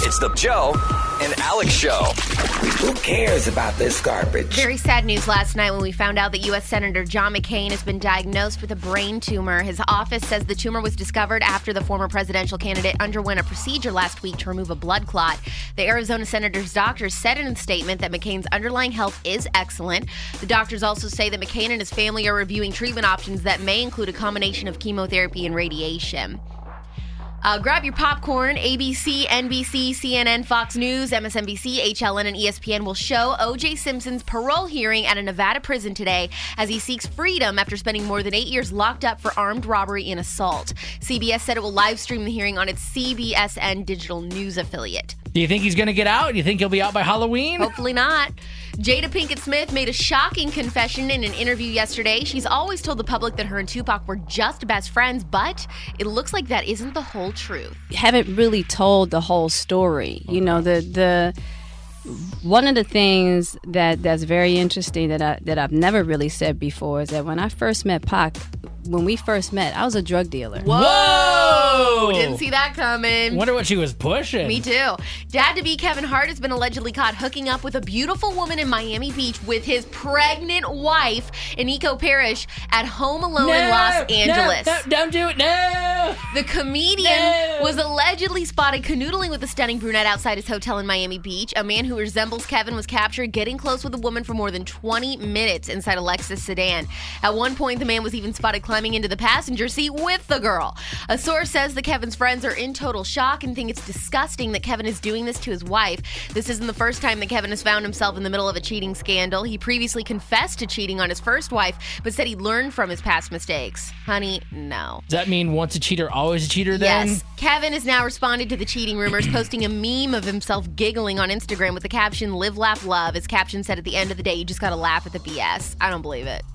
It's the Joe and Alex Show. Who cares about this garbage? Very sad news last night when we found out that U.S. Senator John McCain has been diagnosed with a brain tumor. His office says the tumor was discovered after the former presidential candidate underwent a procedure last week to remove a blood clot. The Arizona senator's doctors said in a statement that McCain's underlying health is excellent. The doctors also say that McCain and his family are reviewing treatment options that may include a combination of chemotherapy and radiation. Grab your popcorn. ABC, NBC, CNN, Fox News, MSNBC, HLN, and ESPN will show O.J. Simpson's parole hearing at a Nevada prison today as he seeks freedom after spending more than 8 years locked up for armed robbery and assault. CBS said it will live stream the hearing on its CBSN digital news affiliate. Do you think he's going to get out? Do you think he'll be out by Halloween? Hopefully not. Jada Pinkett Smith made a shocking confession in an interview yesterday. She's always told the public that her and Tupac were just best friends, but it looks like that isn't the whole truth. Haven't really told the whole story. You know, the one of the things that's very interesting that I've never really said before is that when I first met Pac, when we first met, I was a drug dealer. Whoa! Didn't see that coming. Wonder what she was pushing. Me too. Dad-to-be Kevin Hart has been allegedly caught hooking up with a beautiful woman in Miami Beach with his pregnant wife, Eniko Parrish, at home alone in Los Angeles. No, don't do it. No! The comedian was allegedly spotted canoodling with a stunning brunette outside his hotel in Miami Beach. A man who resembles Kevin was captured getting close with a woman for more than 20 minutes inside a Lexus sedan. At one point, the man was even spotted climbing into the passenger seat with the girl. A source says that Kevin's friends are in total shock and think it's disgusting that Kevin is doing this to his wife. This isn't the first time that Kevin has found himself in the middle of a cheating scandal. He previously confessed to cheating on his first wife, but said he learned from his past mistakes. Honey, no. Does that mean once a cheater, always a cheater then? Yes. Kevin has now responded to the cheating rumors, posting a meme of himself giggling on Instagram with the caption, "Live, laugh, love." His caption said, "At the end of the day, you just gotta laugh at the BS." I don't believe it.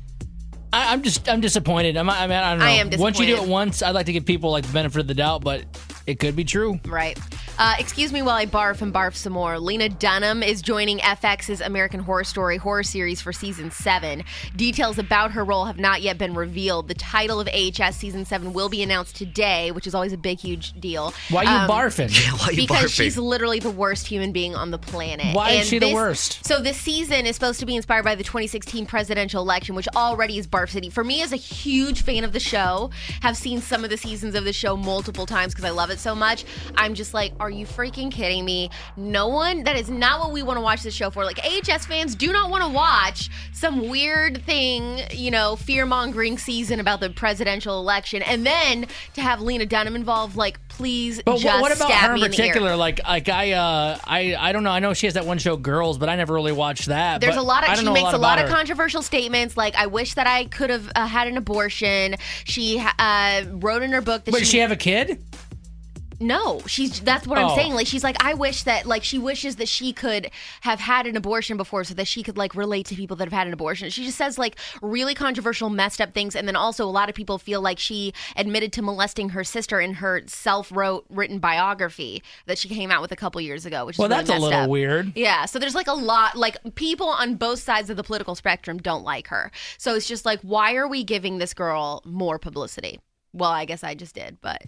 I'm disappointed. I don't know. I am disappointed. Once you do it once, I'd like to give people like the benefit of the doubt, but it could be true. Right. Excuse me while I barf and barf some more. Lena Dunham is joining FX's American Horror Story horror series for season 7. Details about her role have not yet been revealed. The title of AHS season 7 will be announced today, which is always a big, huge deal. Why are you barfing? Yeah, why are you because barfing? she's literally the worst human being on the planet. Why is she the worst? So this season is supposed to be inspired by the 2016 presidential election, which already is Barf City. For me, as a huge fan of the show, have seen some of the seasons of the show multiple times because I love it so much. I'm just like, are you freaking kidding me? No one, that is not what we want to watch this show for. Like, AHS fans do not want to watch some weird thing, fear-mongering season about the presidential election. And then to have Lena Dunham involved, like, please but just what about stab her me in in the ear. particular? I don't know. I know she has that one show, Girls, but I never really watched that. There's but a lot of, I don't she know makes a lot of about her. controversial statements, like, I wish that I could have had an abortion. She wrote in her book that Wait, does she have a kid? No, that's what I'm Oh. saying. Like, she's like, I wish that, like, she wishes that she could have had an abortion before so that she could, like, relate to people that have had an abortion. She just says, like, really controversial, messed up things. And then also a lot of people feel like she admitted to molesting her sister in her written biography that she came out with a couple years ago, which is really That's a messed little up. weird. Yeah, so there's, like, a lot, like, people on both sides of the political spectrum don't like her. So it's just like, why are we giving this girl more publicity? Well, I guess I just did, but.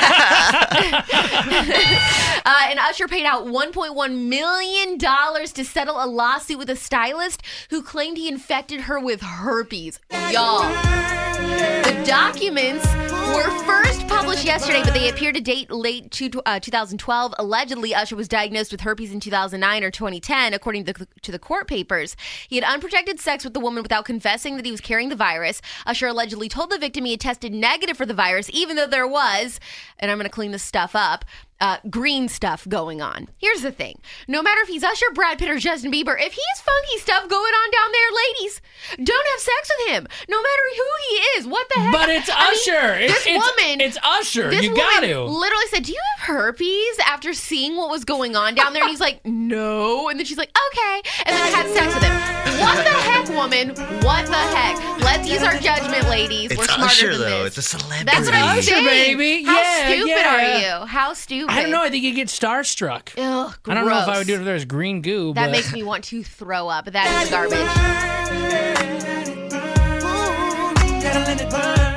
And Usher paid out $1.1 million to settle a lawsuit with a stylist who claimed he infected her with herpes. Y'all. The documents were first published yesterday, but they appear to date late 2012. Allegedly, Usher was diagnosed with herpes in 2009 or 2010, according to the court papers. He had unprotected sex with the woman without confessing that he was carrying the virus. Usher allegedly told the victim he had tested negative for the virus, even though there was, and I'm going to clean this stuff up, green stuff going on. Here's the thing. No matter if he's Usher, Brad Pitt, or Justin Bieber, if he has funky stuff going on down there, ladies, don't have sex with him. No matter who he is. What the heck? But it's Usher. It's Usher. This You got to. woman literally said, "Do you have herpes?" after seeing what was going on down there. And he's like, "No." And then she's like, "Okay." And then I had sex with him. What the heck, woman? What the heck? Let's use our judgment, ladies. We're It's smarter Usher, than though. this. It's a celebrity. That's what I'm Usher, saying. baby. How Yeah, stupid yeah. are you? How stupid? I don't know. I think you get starstruck. Ugh, I don't know if I gross. would do it if there's green goo. That but makes me want to throw up. That is garbage. Gotta let it burn.